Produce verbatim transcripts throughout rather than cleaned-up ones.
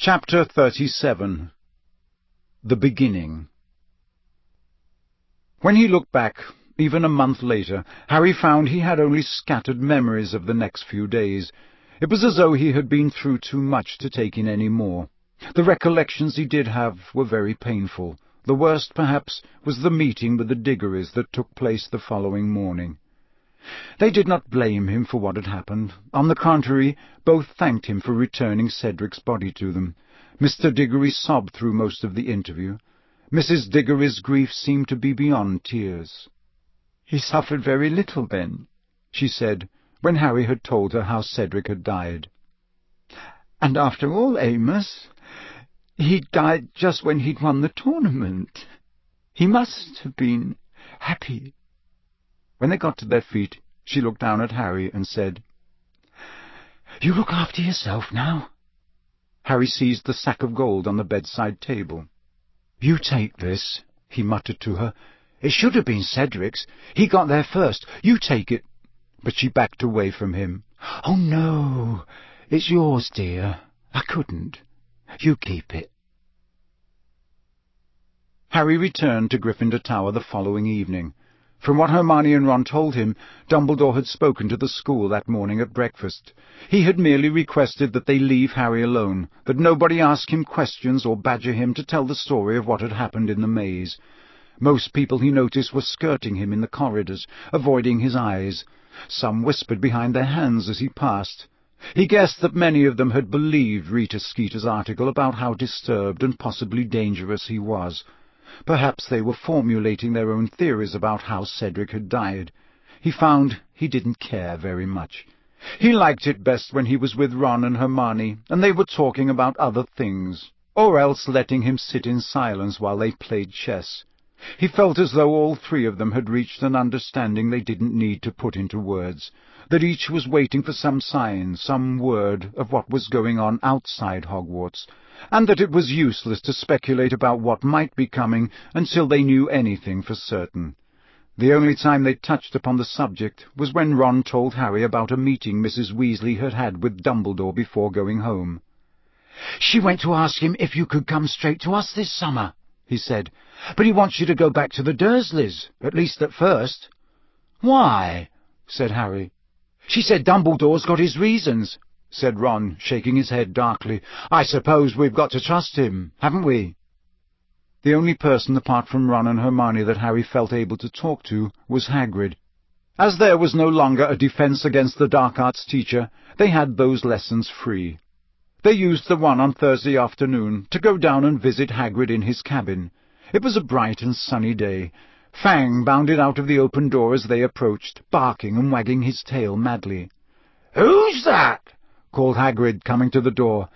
Chapter thirty-seven. The Beginning. When he looked back, even a month later, Harry found he had only scattered memories of the next few days. It was as though he had been through too much to take in any more. The recollections he did have were very painful. The worst, perhaps, was the meeting with the Diggories that took place the following morning. They did not blame him for what had happened. On the contrary, both thanked him for returning Cedric's body to them. Mister Diggory sobbed through most of the interview. Missus Diggory's grief seemed to be beyond tears. "He suffered very little, then," she said, when Harry had told her how Cedric had died. "And after all, Amos, he died just when he'd won the tournament. He must have been happy." When they got to their feet, she looked down at Harry and said, "You look after yourself now." Harry seized the sack of gold on the bedside table. "You take this," he muttered to her. "It should have been Cedric's. He got there first. You take it." But she backed away from him. "Oh, no, it's yours, dear. I couldn't. You keep it." Harry returned to Gryffindor Tower the following evening. From what Hermione and Ron told him, Dumbledore had spoken to the school that morning at breakfast. He had merely requested that they leave Harry alone, that nobody ask him questions or badger him to tell the story of what had happened in the maze. Most people, he noticed, were skirting him in the corridors, avoiding his eyes. Some whispered behind their hands as he passed. He guessed that many of them had believed Rita Skeeter's article about how disturbed and possibly dangerous he was. Perhaps they were formulating their own theories about how Cedric had died. He found he didn't care very much. He liked it best when he was with Ron and Hermione, and they were talking about other things, or else letting him sit in silence while they played chess. He felt as though all three of them had reached an understanding they didn't need to put into words, that each was waiting for some sign, some word of what was going on outside Hogwarts, and that it was useless to speculate about what might be coming until they knew anything for certain. The only time they touched upon the subject was when Ron told Harry about a meeting Missus Weasley had had with Dumbledore before going home. "She went to ask him if you could come straight to us this summer," he said, "but he wants you to go back to the Dursleys, at least at first." "Why?" said Harry. "She said Dumbledore's got his reasons," said Ron, shaking his head darkly. "I suppose we've got to trust him, haven't we?" The only person apart from Ron and Hermione that Harry felt able to talk to was Hagrid. As there was no longer a defence against the dark arts teacher, they had those lessons free. They used the one on Thursday afternoon to go down and visit Hagrid in his cabin. It was a bright and sunny day. Fang bounded out of the open door as they approached, barking and wagging his tail madly. "Who's that?" called Hagrid, coming to the door.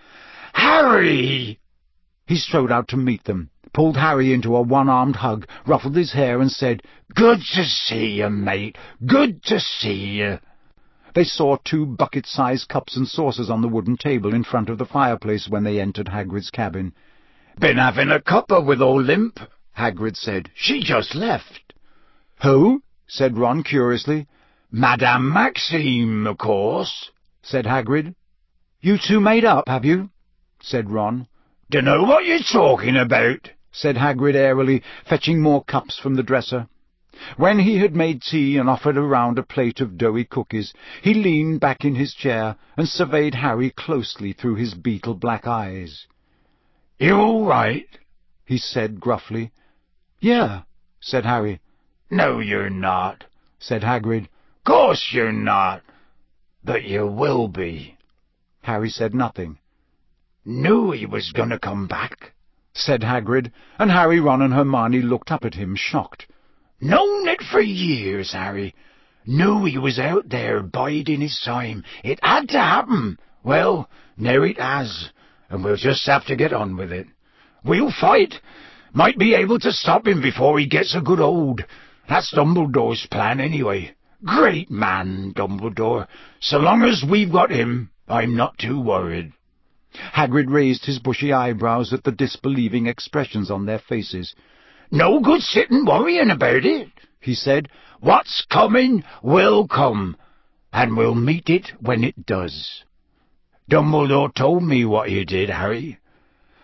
"Harry!" He strode out to meet them, pulled Harry into a one-armed hug, ruffled his hair and said, "Good to see you, mate. Good to see you." They saw two bucket-sized cups and saucers on the wooden table in front of the fireplace when they entered Hagrid's cabin. "Been having a cuppa with old Limp," Hagrid said. "She just left." "Who?" said Ron curiously. "Madame Maxime, of course," said Hagrid. "You two made up, have you?" said Ron. "Dunno what you're talking about," said Hagrid airily, fetching more cups from the dresser. When he had made tea and offered around a plate of doughy cookies, he leaned back in his chair and surveyed Harry closely through his beetle-black eyes. "You all right?" he said gruffly. "Yeah," said Harry. "No, you're not," said Hagrid. "Course you're not. But you will be." Harry said nothing. "Knew he was going to come back," said Hagrid, and Harry, Ron and Hermione looked up at him, shocked. "Known it for years, Harry. Knew he was out there biding his time. It had to happen. Well, now it has, and we'll just have to get on with it. We'll fight. Might be able to stop him before he gets a good hold. That's Dumbledore's plan, anyway. Great man, Dumbledore. So long as we've got him, I'm not too worried." Hagrid raised his bushy eyebrows at the disbelieving expressions on their faces. "No good sitting worrying about it," he said. "What's coming will come, and we'll meet it when it does." "Dumbledore told me what you did, Harry,"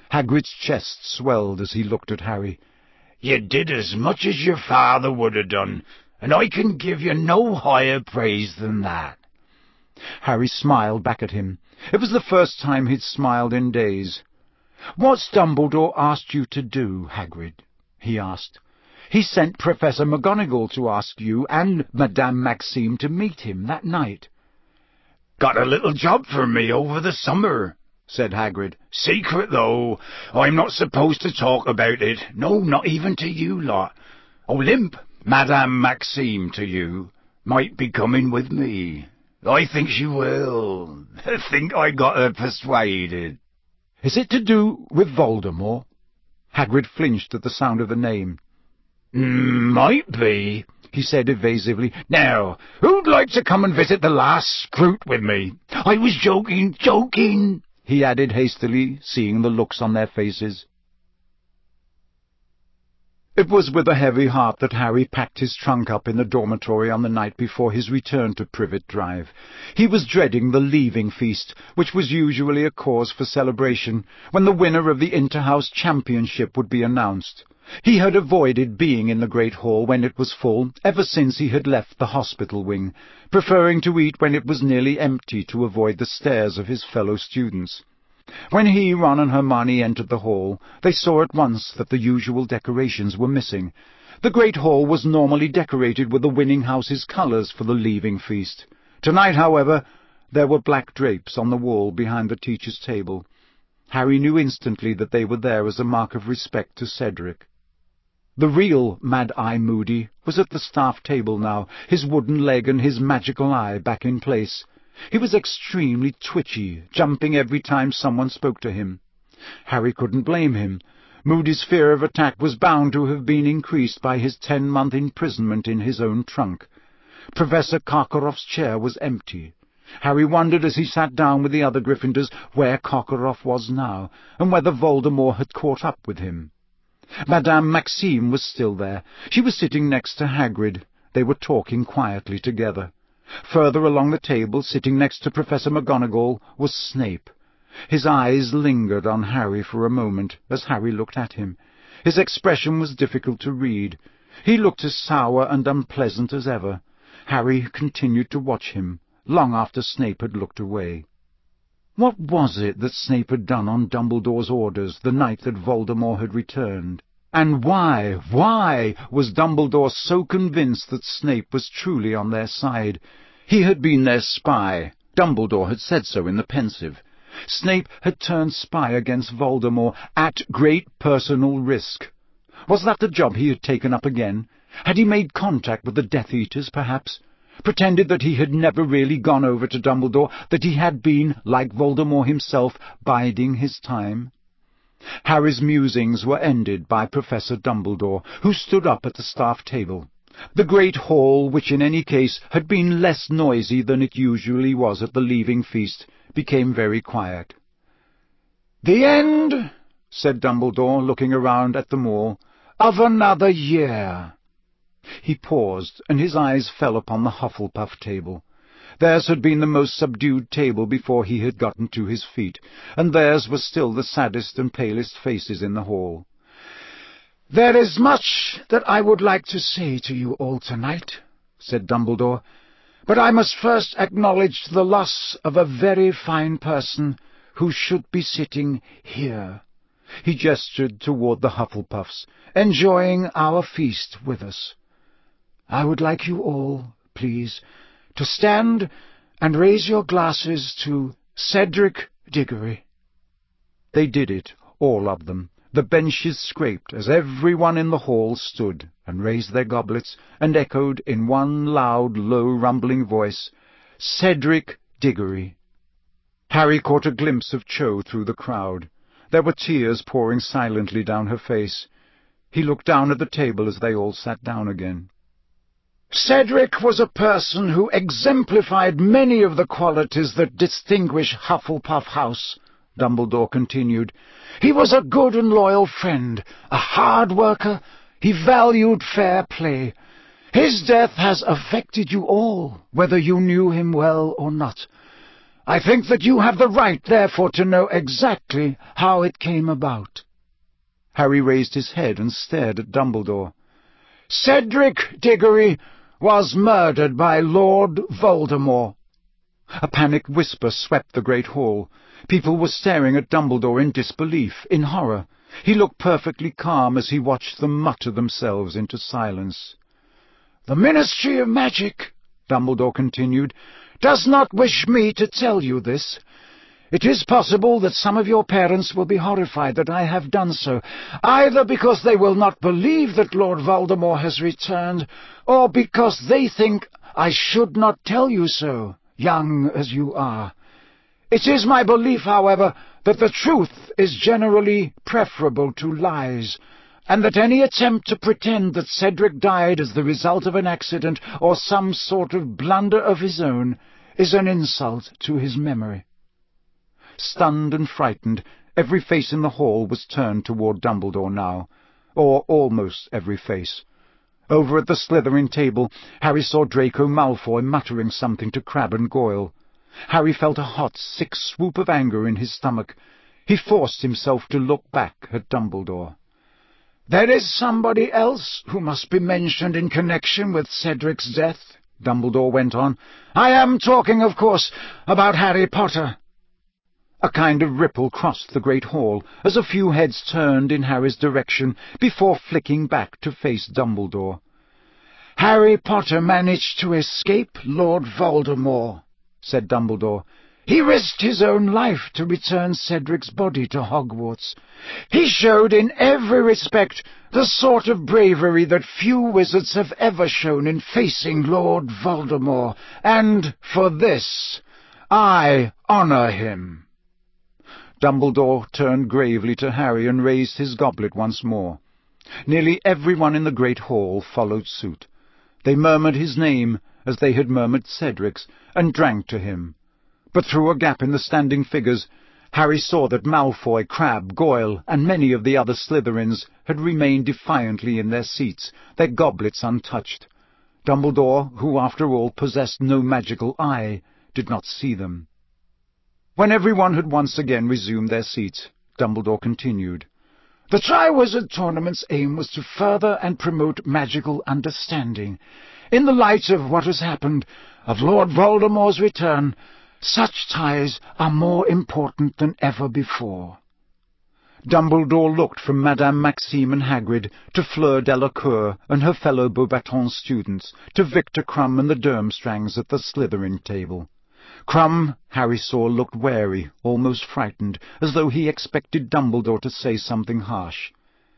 Hagrid's chest swelled as he looked at Harry. "You did as much as your father would have done, and I can give you no higher praise than that." Harry smiled back at him. It was the first time he'd smiled in days. "What's Dumbledore asked you to do, Hagrid?" he asked. "He sent Professor McGonagall to ask you and Madame Maxime to meet him that night." "Got a little job for me over the summer," said Hagrid. "Secret, though. I'm not supposed to talk about it. No, not even to you lot. Olympe, Madame Maxime to you, might be coming with me. I think she will. I think I got her persuaded." "Is it to do with Voldemort?" Hagrid flinched at the sound of the name. "Might be," he said evasively. "Now, who'd like to come and visit the last Scroot with me? I was joking, joking," he added hastily, seeing the looks on their faces. It was with a heavy heart that Harry packed his trunk up in the dormitory on the night before his return to Privet Drive. He was dreading the leaving feast, which was usually a cause for celebration, when the winner of the Inter-House Championship would be announced. He had avoided being in the Great Hall when it was full, ever since he had left the hospital wing, preferring to eat when it was nearly empty to avoid the stares of his fellow students. When he, Ron, and Hermione entered the hall, they saw at once that the usual decorations were missing. The Great Hall was normally decorated with the winning house's colours for the leaving feast. Tonight, however, there were black drapes on the wall behind the teacher's table. Harry knew instantly that they were there as a mark of respect to Cedric. The real Mad-Eye Moody was at the staff table now, his wooden leg and his magical eye back in place. He was extremely twitchy, jumping every time someone spoke to him. Harry couldn't blame him. Moody's fear of attack was bound to have been increased by his ten-month imprisonment in his own trunk. Professor Karkaroff's chair was empty. Harry wondered as he sat down with the other Gryffindors where Karkaroff was now, and whether Voldemort had caught up with him. Madame Maxime was still there. She was sitting next to Hagrid. They were talking quietly together. Further along the table, sitting next to Professor McGonagall, was Snape. His eyes lingered on Harry for a moment as Harry looked at him. His expression was difficult to read. He looked as sour and unpleasant as ever. Harry continued to watch him, long after Snape had looked away. What was it that Snape had done on Dumbledore's orders the night that Voldemort had returned? And why, why was Dumbledore so convinced that Snape was truly on their side? He had been their spy. Dumbledore had said so in the Pensieve. Snape had turned spy against Voldemort at great personal risk. Was that the job he had taken up again? Had he made contact with the Death Eaters, perhaps? Pretended that he had never really gone over to Dumbledore, that he had been, like Voldemort himself, biding his time? Harry's musings were ended by Professor Dumbledore, who stood up at the staff table. The great hall, which in any case had been less noisy than it usually was at the leaving feast, became very quiet. "The end," said Dumbledore, looking around at them all, "of another year." He paused, and his eyes fell upon the Hufflepuff table. Theirs had been the most subdued table before he had gotten to his feet, and theirs were still the saddest and palest faces in the hall. "There is much that I would like to say to you all tonight," said Dumbledore, "but I must first acknowledge the loss of a very fine person who should be sitting here." He gestured toward the Hufflepuffs, "enjoying our feast with us. I would like you all, please, to stand and raise your glasses to Cedric Diggory." They did it, all of them. The benches scraped as everyone in the hall stood and raised their goblets and echoed in one loud, low, rumbling voice, "Cedric Diggory." Harry caught a glimpse of Cho through the crowd. There were tears pouring silently down her face. He looked down at the table as they all sat down again. "Cedric was a person who exemplified many of the qualities that distinguish Hufflepuff House," Dumbledore continued. "He was a good and loyal friend, a hard worker. He valued fair play. His death has affected you all, whether you knew him well or not. I think that you have the right, therefore, to know exactly how it came about." Harry raised his head and stared at Dumbledore. "Cedric Diggory was murdered by Lord Voldemort." A panicked whisper swept the great hall. People were staring at Dumbledore in disbelief, in horror. He looked perfectly calm as he watched them mutter themselves into silence. "The Ministry of Magic," Dumbledore continued, "does not wish me to tell you this. It is possible that some of your parents will be horrified that I have done so, either because they will not believe that Lord Voldemort has returned, or because they think I should not tell you so, young as you are. It is my belief, however, that the truth is generally preferable to lies, and that any attempt to pretend that Cedric died as the result of an accident or some sort of blunder of his own is an insult to his memory." Stunned and frightened, every face in the hall was turned toward Dumbledore now, or almost every face. Over at the Slytherin table, Harry saw Draco Malfoy muttering something to Crabbe and Goyle. Harry felt a hot, sick swoop of anger in his stomach. He forced himself to look back at Dumbledore. "There is somebody else who must be mentioned in connection with Cedric's death," Dumbledore went on. "I am talking, of course, about Harry Potter." A kind of ripple crossed the great hall as a few heads turned in Harry's direction before flicking back to face Dumbledore. "Harry Potter managed to escape Lord Voldemort," said Dumbledore. "He risked his own life to return Cedric's body to Hogwarts. He showed in every respect the sort of bravery that few wizards have ever shown in facing Lord Voldemort, and for this I honour him." Dumbledore turned gravely to Harry and raised his goblet once more. Nearly everyone in the great hall followed suit. They murmured his name, as they had murmured Cedric's, and drank to him. But through a gap in the standing figures, Harry saw that Malfoy, Crabbe, Goyle, and many of the other Slytherins had remained defiantly in their seats, their goblets untouched. Dumbledore, who after all possessed no magical eye, did not see them. When everyone had once again resumed their seats, Dumbledore continued. "The Triwizard Tournament's aim was to further and promote magical understanding. In the light of what has happened, of Lord Voldemort's return, such ties are more important than ever before." Dumbledore looked from Madame Maxime and Hagrid to Fleur Delacour and her fellow Beauxbaton students, to Victor Crumb and the Durmstrangs at the Slytherin table. Crumb, Harry saw, looked wary, almost frightened, as though he expected Dumbledore to say something harsh.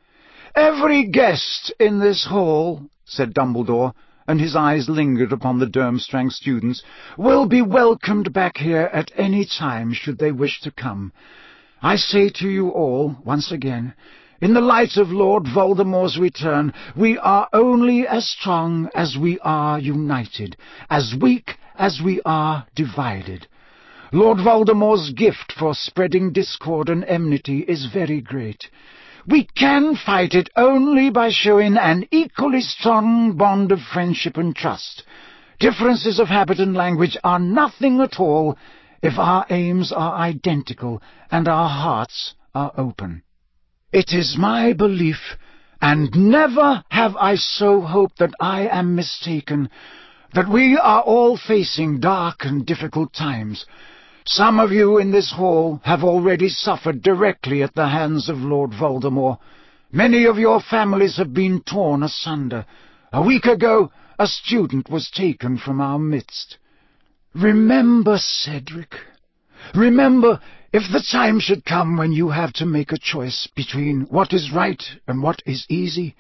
"Every guest in this hall," said Dumbledore, and his eyes lingered upon the Durmstrang students, "will be welcomed back here at any time should they wish to come. I say to you all, once again, in the light of Lord Voldemort's return, we are only as strong as we are united, as weak as we are divided. Lord Voldemort's gift for spreading discord and enmity is very great. We can fight it only by showing an equally strong bond of friendship and trust. Differences of habit and language are nothing at all if our aims are identical and our hearts are open. It is my belief, and never have I so hoped that I am mistaken, that we are all facing dark and difficult times. Some of you in this hall have already suffered directly at the hands of Lord Voldemort. Many of your families have been torn asunder. A week ago, a student was taken from our midst. Remember, Cedric. Remember, if the time should come when you have to make a choice between what is right and what is easy,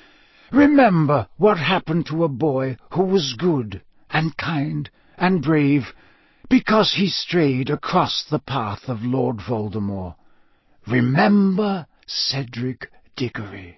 remember what happened to a boy who was good and kind and brave because he strayed across the path of Lord Voldemort. Remember Cedric Diggory."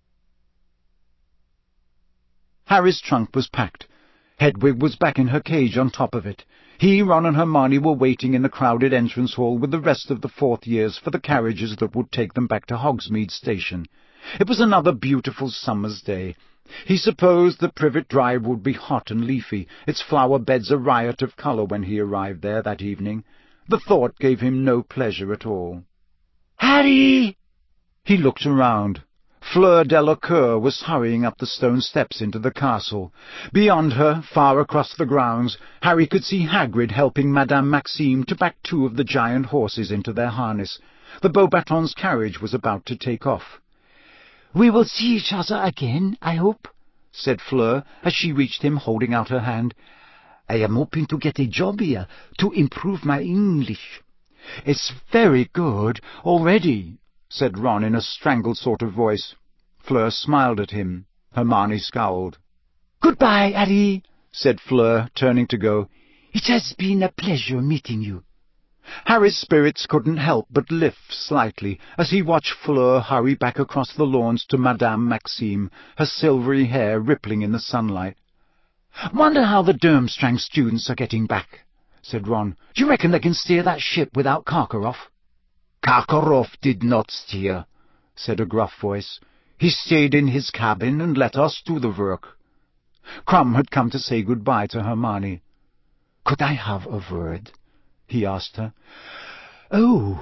Harry's trunk was packed. Hedwig was back in her cage on top of it. He, Ron, and Hermione were waiting in the crowded entrance hall with the rest of the fourth years for the carriages that would take them back to Hogsmeade Station. It was another beautiful summer's day. He supposed that Privet Drive would be hot and leafy, its flower beds a riot of colour when he arrived there that evening. The thought gave him no pleasure at all. "Harry!" He looked around. Fleur Delacour was hurrying up the stone steps into the castle. Beyond her, far across the grounds, Harry could see Hagrid helping Madame Maxime to back two of the giant horses into their harness. The Beauxbatons carriage was about to take off. "We will see each other again, I hope," said Fleur, as she reached him, holding out her hand. "I am hoping to get a job here, to improve my English." "It's very good already," said Ron in a strangled sort of voice. Fleur smiled at him. Hermione scowled. "Goodbye, Harry," said Fleur, turning to go. "It has been a pleasure meeting you." Harry's spirits couldn't help but lift slightly as he watched Fleur hurry back across the lawns to Madame Maxime, her silvery hair rippling in the sunlight. "Wonder how the Durmstrang students are getting back," said Ron. "Do you reckon they can steer that ship without Karkaroff?" "Karkaroff did not steer," said a gruff voice. "He stayed in his cabin and let us do the work." Krum had come to say goodbye to Hermione. "Could I have a word?" he asked her. "Oh,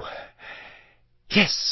yes.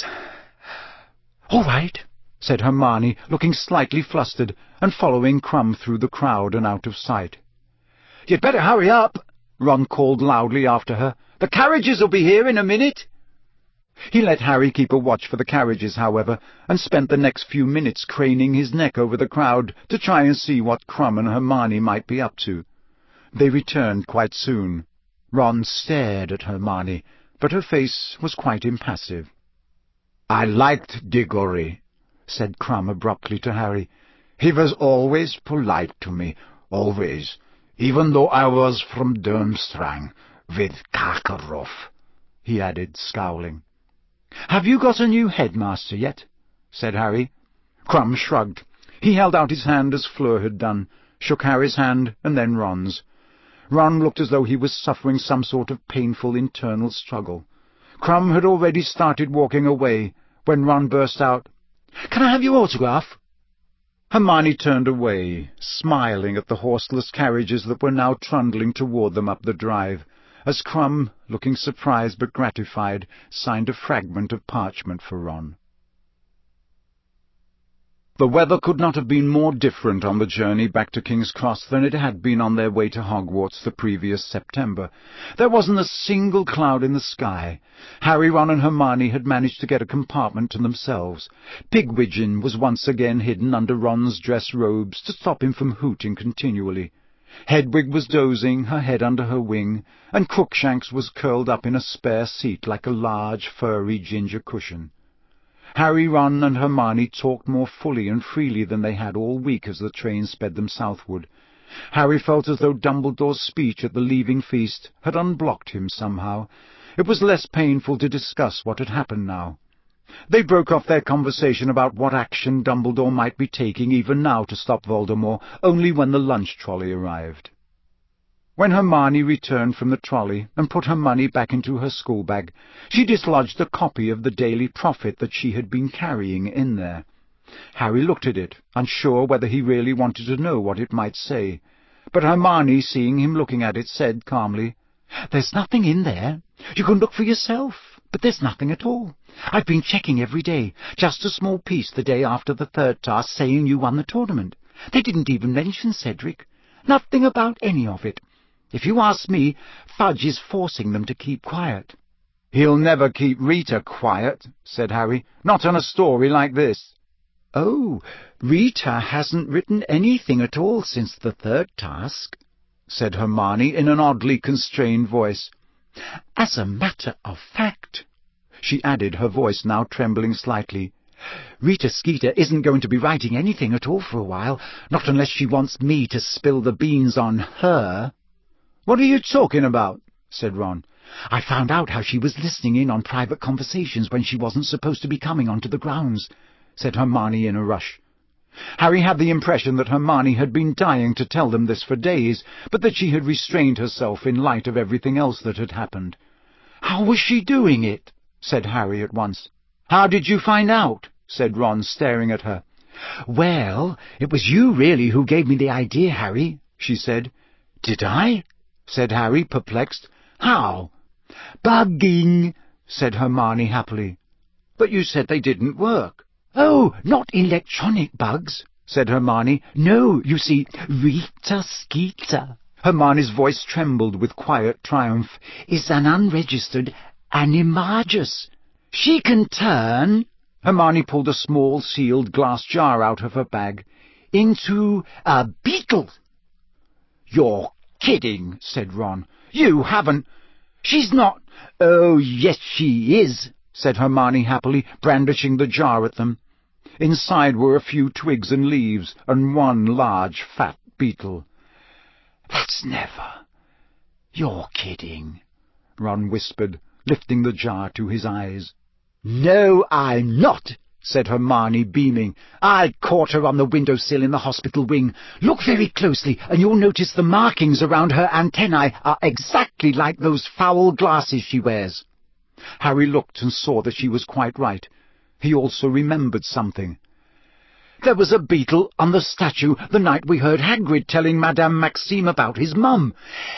All right," said Hermione, looking slightly flustered, and following Krum through the crowd and out of sight. "You'd better hurry up," Ron called loudly after her. "The carriages will be here in a minute." He let Harry keep a watch for the carriages, however, and spent the next few minutes craning his neck over the crowd to try and see what Krum and Hermione might be up to. They returned quite soon. Ron stared at Hermione, but her face was quite impassive. "I liked Diggory," said Krum abruptly to Harry. "He was always polite to me, always, even though I was from Durmstrang, with Karkaroff," he added, scowling. "Have you got a new headmaster yet?" said Harry. Krum shrugged. He held out his hand as Fleur had done, shook Harry's hand, and then Ron's. Ron looked as though he was suffering some sort of painful internal struggle. Krum had already started walking away when Ron burst out, "Can I have your autograph?" Hermione turned away, smiling at the horseless carriages that were now trundling toward them up the drive, as Krum, looking surprised but gratified, signed a fragment of parchment for Ron. The weather could not have been more different on the journey back to King's Cross than it had been on their way to Hogwarts the previous September. There wasn't a single cloud in the sky. Harry, Ron and Hermione had managed to get a compartment to themselves. Pigwidgeon was once again hidden under Ron's dress robes to stop him from hooting continually. Hedwig was dozing, her head under her wing, and Crookshanks was curled up in a spare seat like a large, furry ginger cushion. Harry, Ron, and Hermione talked more fully and freely than they had all week as the train sped them southward. Harry felt as though Dumbledore's speech at the leaving feast had unblocked him somehow. It was less painful to discuss what had happened now. They broke off their conversation about what action Dumbledore might be taking even now to stop Voldemort only when the lunch trolley arrived. When Hermione returned from the trolley and put her money back into her schoolbag, she dislodged a copy of the Daily Prophet that she had been carrying in there. Harry looked at it, unsure whether he really wanted to know what it might say. But Hermione, seeing him looking at it, said calmly, "There's nothing in there. You can look for yourself, but there's nothing at all. I've been checking every day, just a small piece the day after the third task saying you won the tournament. They didn't even mention Cedric. Nothing about any of it. If you ask me, Fudge is forcing them to keep quiet." "He'll never keep Rita quiet," said Harry. "Not on a story like this." "Oh, Rita hasn't written anything at all since the third task," said Hermione in an oddly constrained voice. "As a matter of fact," she added, her voice now trembling slightly, "Rita Skeeter isn't going to be writing anything at all for a while, not unless she wants me to spill the beans on her." "What are you talking about?" said Ron. "I found out how she was listening in on private conversations when she wasn't supposed to be coming onto the grounds," said Hermione in a rush. Harry had the impression that Hermione had been dying to tell them this for days, but that she had restrained herself in light of everything else that had happened. "How was she doing it?" said Harry at once. "How did you find out?" said Ron, staring at her. "Well, it was you really who gave me the idea, Harry," she said. "Did I?" said Harry, perplexed. "How?" "Bugging," said Hermione happily. "But you said they didn't work." "Oh, not electronic bugs," said Hermione. "No, you see, Rita Skeeter," Hermione's voice trembled with quiet triumph, "is an unregistered animagus. She can turn—" Hermione pulled a small sealed glass jar out of her bag, "into a beetle." "You're kidding," said Ron. "You haven't—" "She's not—" "Oh, yes, she is," said Hermione happily, brandishing the jar at them. Inside were a few twigs and leaves, and one large fat beetle. "That's never... You're kidding," Ron whispered, lifting the jar to his eyes. "No, I'm not," said Hermione, beaming. "I caught her on the windowsill in the hospital wing. Look very closely, and you'll notice the markings around her antennae are exactly like those foul glasses she wears." Harry looked and saw that she was quite right. He also remembered something. "There was a beetle on the statue the night we heard Hagrid telling Madame Maxime about his mum."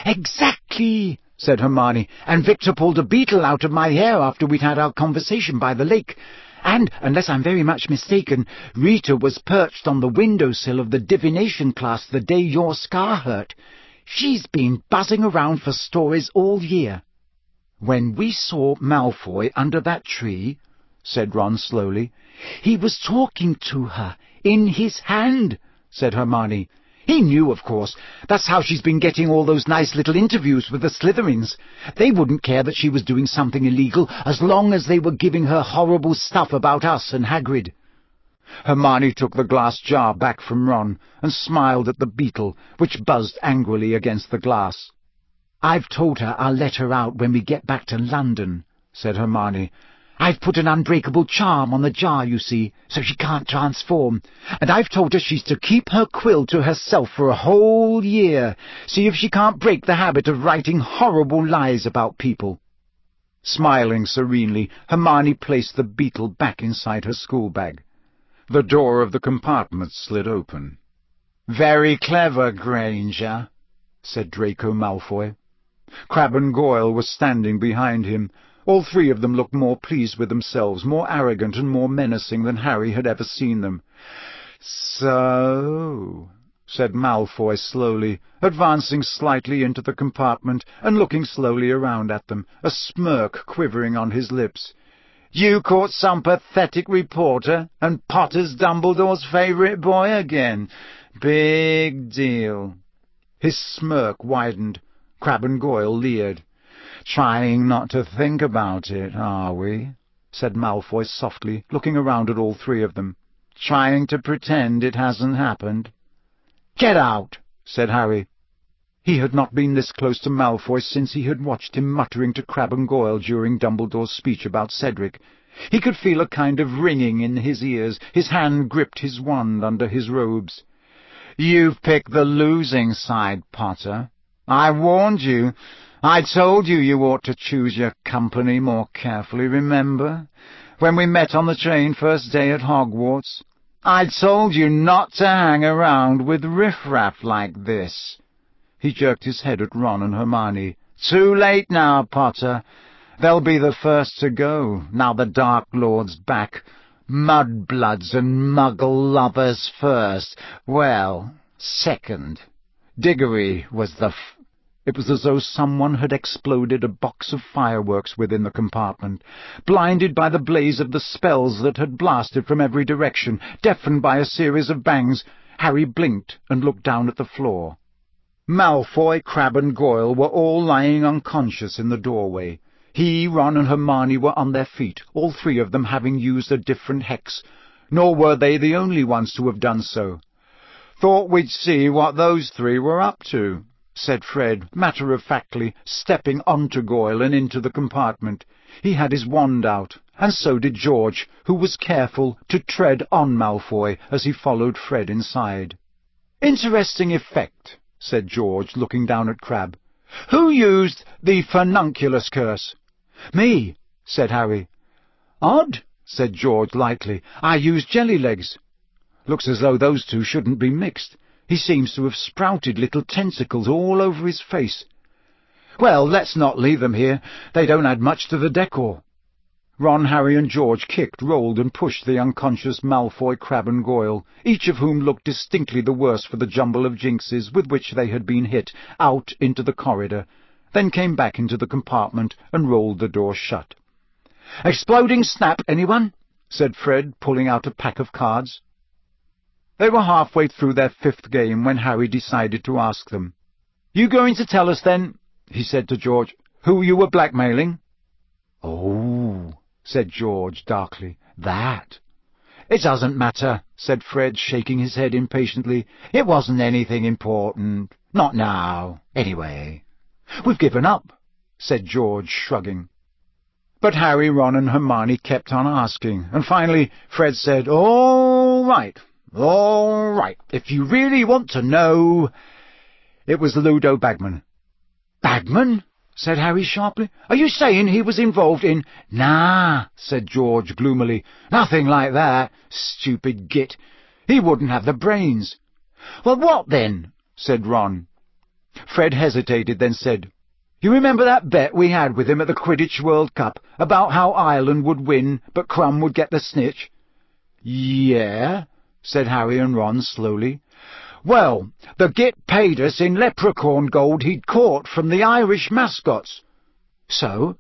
"Exactly," said Hermione, "and Victor pulled a beetle out of my hair after we'd had our conversation by the lake. And, unless I'm very much mistaken, Rita was perched on the windowsill of the divination class the day your scar hurt. She's been buzzing around for stories all year." "When we saw Malfoy under that tree," said Ron slowly. "He was talking to her, in his hand," said Hermione. "He knew, of course. That's how she's been getting all those nice little interviews with the Slytherins. They wouldn't care that she was doing something illegal, as long as they were giving her horrible stuff about us and Hagrid." Hermione took the glass jar back from Ron and smiled at the beetle, which buzzed angrily against the glass. "I've told her I'll let her out when we get back to London," said Hermione. "I've put an unbreakable charm on the jar, you see, so she can't transform. And I've told her she's to keep her quill to herself for a whole year, see if she can't break the habit of writing horrible lies about people." Smiling serenely, Hermione placed the beetle back inside her school bag. The door of the compartment slid open. "Very clever, Granger," said Draco Malfoy. Crabbe and Goyle were standing behind him. All three of them looked more pleased with themselves, more arrogant and more menacing than Harry had ever seen them. "So," said Malfoy slowly, advancing slightly into the compartment and looking slowly around at them, a smirk quivering on his lips. "You caught some pathetic reporter, and Potter's Dumbledore's favourite boy again. Big deal." His smirk widened. Crabbe and Goyle leered. "Trying not to think about it, are we?" said Malfoy softly, looking around at all three of them. "Trying to pretend it hasn't happened?" "Get out," said Harry. He had not been this close to Malfoy since he had watched him muttering to Crabbe and Goyle during Dumbledore's speech about Cedric. He could feel a kind of ringing in his ears. His hand gripped his wand under his robes. "You've picked the losing side, Potter. I warned you. I told you you ought to choose your company more carefully, remember? When we met on the train first day at Hogwarts. I told you not to hang around with riffraff like this." He jerked his head at Ron and Hermione. "Too late now, Potter. They'll be the first to go, now the Dark Lord's back. Mudbloods and Muggle lovers first. Well, second. Diggory was the f—" It was as though someone had exploded a box of fireworks within the compartment. Blinded by the blaze of the spells that had blasted from every direction, deafened by a series of bangs, Harry blinked and looked down at the floor. Malfoy, Crabbe and Goyle were all lying unconscious in the doorway. He, Ron and Hermione were on their feet, all three of them having used a different hex. Nor were they the only ones to have done so. "Thought we'd see what those three were up to," said Fred, matter-of-factly, stepping onto Goyle and into the compartment. He had his wand out, and so did George, who was careful to tread on Malfoy as he followed Fred inside. "Interesting effect," said George, looking down at Crabbe. "Who used the Furnunculus curse?" "Me," said Harry. "Odd," said George lightly. "I used Jellylegs. Looks as though those two shouldn't be mixed. He seems to have sprouted little tentacles all over his face." Well, let's not leave them here. They don't add much to the decor. Ron, Harry and George kicked, rolled and pushed the unconscious Malfoy, Crabbe and Goyle, each of whom looked distinctly the worse for the jumble of jinxes with which they had been hit, out into the corridor, then came back into the compartment and rolled the door shut. "Exploding snap, anyone?" said Fred, pulling out a pack of cards. They were halfway through their fifth game when Harry decided to ask them. "You going to tell us, then," he said to George, "who you were blackmailing?" "Oh," said George darkly, "that." "It doesn't matter," said Fred, shaking his head impatiently. "It wasn't anything important. Not now, anyway." "We've given up," said George, shrugging. But Harry, Ron and Hermione kept on asking, and finally Fred said, "All right, all right, if you really want to know." It was Ludo Bagman. "Bagman?" said Harry sharply. "Are you saying he was involved in—" "Nah," said George gloomily. "Nothing like that. Stupid git. He wouldn't have the brains." "Well, what then?" said Ron. Fred hesitated, then said, "You remember that bet we had with him at the Quidditch World Cup, about how Ireland would win, but Crumb would get the snitch?" "Yeah," said Harry and Ron slowly. "Well, the git paid us in leprechaun gold he'd caught from the Irish mascots." "So?"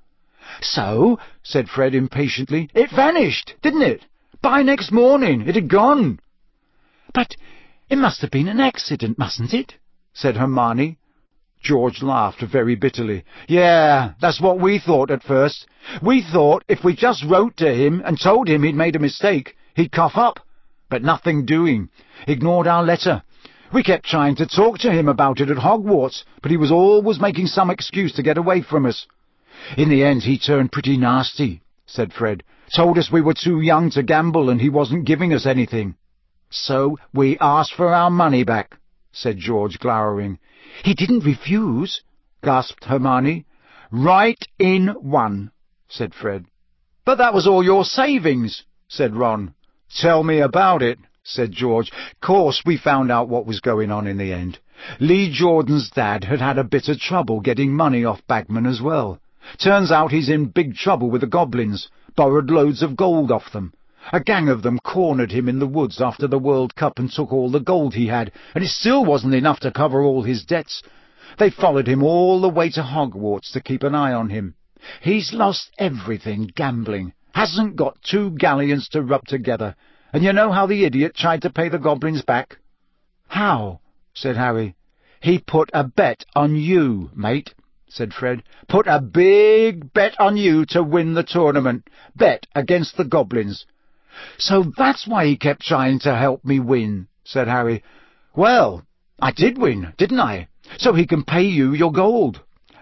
"So," said Fred impatiently, "it vanished, didn't it? By next morning it had gone." "But it must have been an accident, mustn't it?" said Hermione. George laughed very bitterly. "Yeah, that's what we thought at first. We thought if we just wrote to him and told him he'd made a mistake, he'd cough up. But nothing doing. Ignored our letter. We kept trying to talk to him about it at Hogwarts, but he was always making some excuse to get away from us. In the end he turned pretty nasty," said Fred. "Told us we were too young to gamble and he wasn't giving us anything." "So we asked for our money back," said George, glowering. "He didn't refuse," gasped Hermione. "Right in one," said Fred. "But that was all your savings," said Ron. "Tell me about it," said George. "Course we found out what was going on in the end. Lee Jordan's dad had had a bit of trouble getting money off Bagman as well. Turns out he's in big trouble with the goblins, borrowed loads of gold off them. A gang of them cornered him in the woods after the World Cup and took all the gold he had, and it still wasn't enough to cover all his debts. They followed him all the way to Hogwarts to keep an eye on him. He's lost everything gambling, hasn't got two galleons to rub together, and you know how the idiot tried to pay the goblins back?" "How?" said Harry. "He put a bet on you, mate," said Fred. "Put a big bet on you to win the tournament. Bet against the goblins." "So that's why he kept trying to help me win," said Harry. "Well, I did win, didn't I? So he can pay you your gold."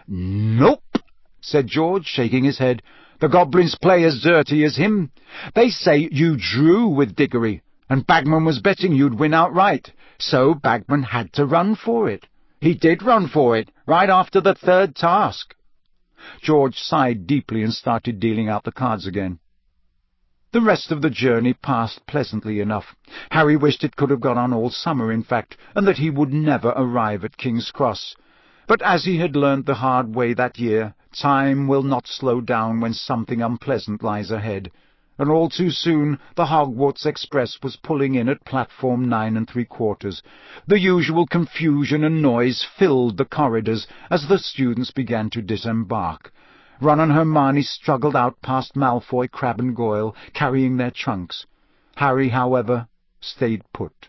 "Nope," said George, shaking his head. "The goblins play as dirty as him. They say you drew with Diggory, and Bagman was betting you'd win outright, so Bagman had to run for it. He did run for it, right after the third task." George sighed deeply and started dealing out the cards again. The rest of the journey passed pleasantly enough. Harry wished it could have gone on all summer, in fact, and that he would never arrive at King's Cross. But as he had learned the hard way that year, time will not slow down when something unpleasant lies ahead, and all too soon the Hogwarts Express was pulling in at platform nine and three quarters. The usual confusion and noise filled the corridors as the students began to disembark. Ron and Hermione struggled out past Malfoy, Crabbe and Goyle, carrying their trunks. Harry, however, stayed put.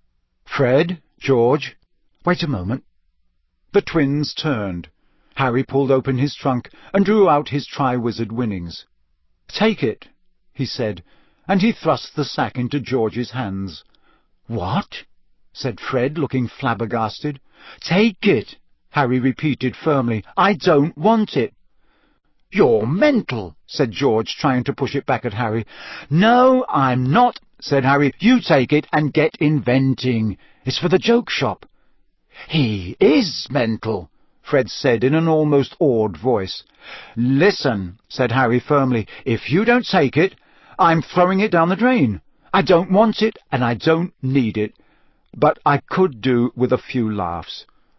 "Fred, George, wait a moment." The twins turned. Harry pulled open his trunk and drew out his Triwizard Winnings. "Take it," he said, and he thrust the sack into George's hands. "What?" said Fred, looking flabbergasted. "Take it," Harry repeated firmly. "I don't want it." "You're mental," said George, trying to push it back at Harry. "No, I'm not," said Harry. "You take it and get inventing. It's for the joke shop." "He is mental," Fred said in an almost awed voice. "Listen," said Harry firmly. "If you don't take it, I'm throwing it down the drain. I don't want it, and I don't need it. But I could do with a few laughs.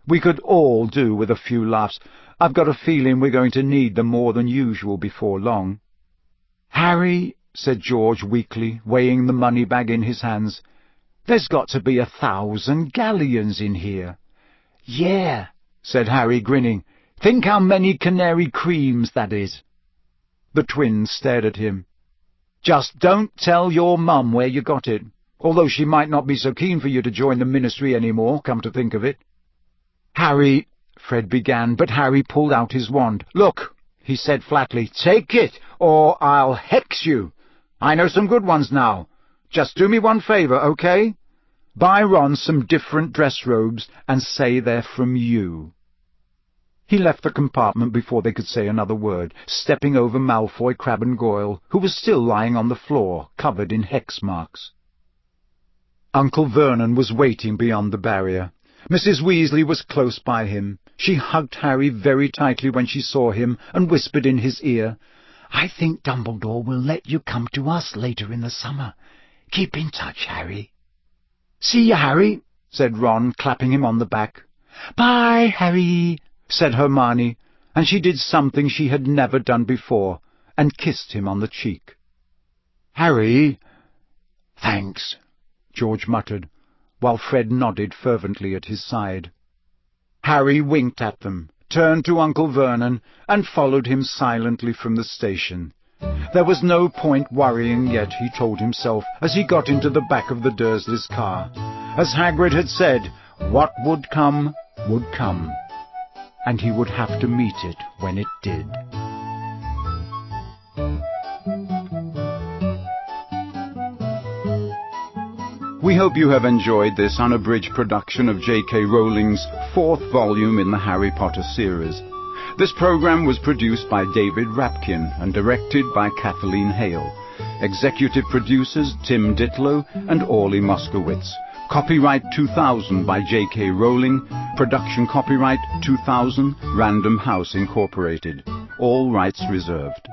We could all do with a few laughs. I've got a feeling we're going to need them more than usual before long." "Harry," said George weakly, weighing the money bag in his hands, "there's got to be a thousand galleons in here." "Yeah," said Harry, grinning. "Think how many Canary creams that is." The twins stared at him. "Just don't tell your mum where you got it, although she might not be so keen for you to join the ministry any more, come to think of it." "Harry," Fred began, but Harry pulled out his wand. "Look," he said flatly, "take it, or I'll hex you. I know some good ones now. Just do me one favour, okay? Buy Ron some different dress robes and say they're from you." He left the compartment before they could say another word, stepping over Malfoy, Crabbe and Goyle, who was still lying on the floor, covered in hex marks. Uncle Vernon was waiting beyond the barrier. Missus Weasley was close by him. She hugged Harry very tightly when she saw him and whispered in his ear, "I think Dumbledore will let you come to us later in the summer. Keep in touch, Harry." "See you, Harry," said Ron, clapping him on the back. "Bye, Harry," said Hermione, and she did something she had never done before, and kissed him on the cheek. "Harry—" "Thanks," George muttered, while Fred nodded fervently at his side. Harry winked at them, turned to Uncle Vernon, and followed him silently from the station. There was no point worrying yet, he told himself, as he got into the back of the Dursleys' car. As Hagrid had said, what would come, would come, and he would have to meet it when it did. We hope you have enjoyed this unabridged production of J K Rowling's fourth volume in the Harry Potter series. This program was produced by David Rapkin and directed by Kathleen Hale. Executive producers Tim Ditlow and Orly Moskowitz. Copyright two thousand by J K Rowling. Production copyright two thousand, Random House Incorporated. All rights reserved.